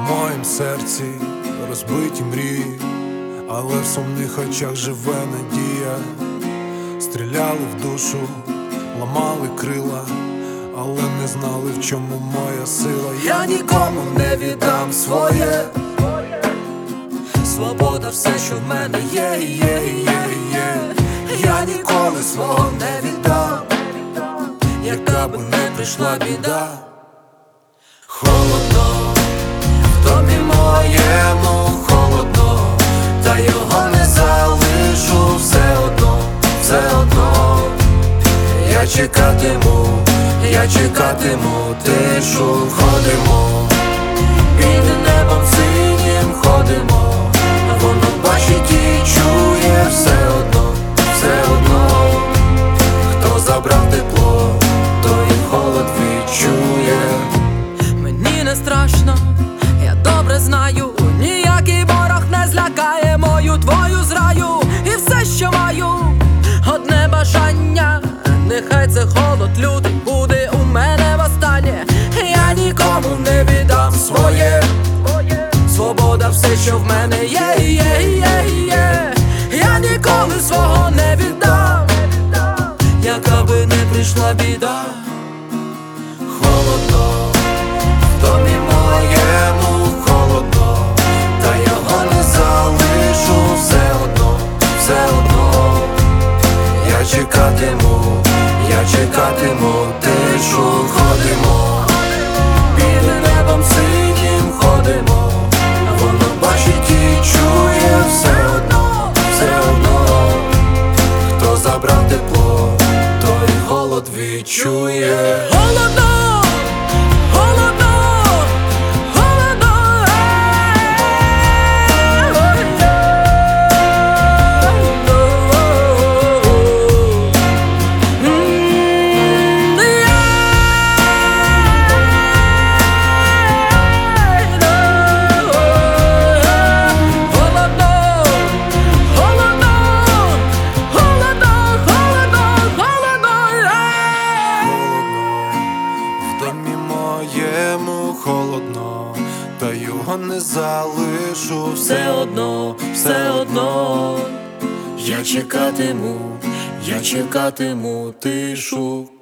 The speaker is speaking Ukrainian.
моїм серці розбиті мрії, але в сумних очах живе надія. Стріляли в душу, ламали крила, але не знали, в чому моя сила. Я нікому не віддам своє. Свобода все, що в мене є. Я ніколи свого не віддам, яка би не прийшла біда. Холодно, в домі моєму холодно, та його не залишу все одно, все одно. Я чекатиму тишу. Ходимо, під небом синім ходимо, воно бачить і чує все одно, все одно. Хто забрав тепло, той і холод відчує. Мені не страшно, я добре знаю, ніякий ворог не злякає мою твою зраю. І все, що маю, одне бажання, нехай це холод лютий буде у мене востаннє. Я нікому не віддам своє. Свобода все, що в мене є. Я ніколи свого не віддам, яка би не прийшла біда. Холодно, в домі моєму холодно, та його не залишу все одно, все одно. Я чекатиму тишу. Ходимо, під небом синім ходимо, воно бачить і чує все одно, все одно. Хто забрав тепло, той холод відчує. Холодно, холодно, холодно, Моєму холодно, та його не залишу все одно, все одно. Я чекатиму тишу.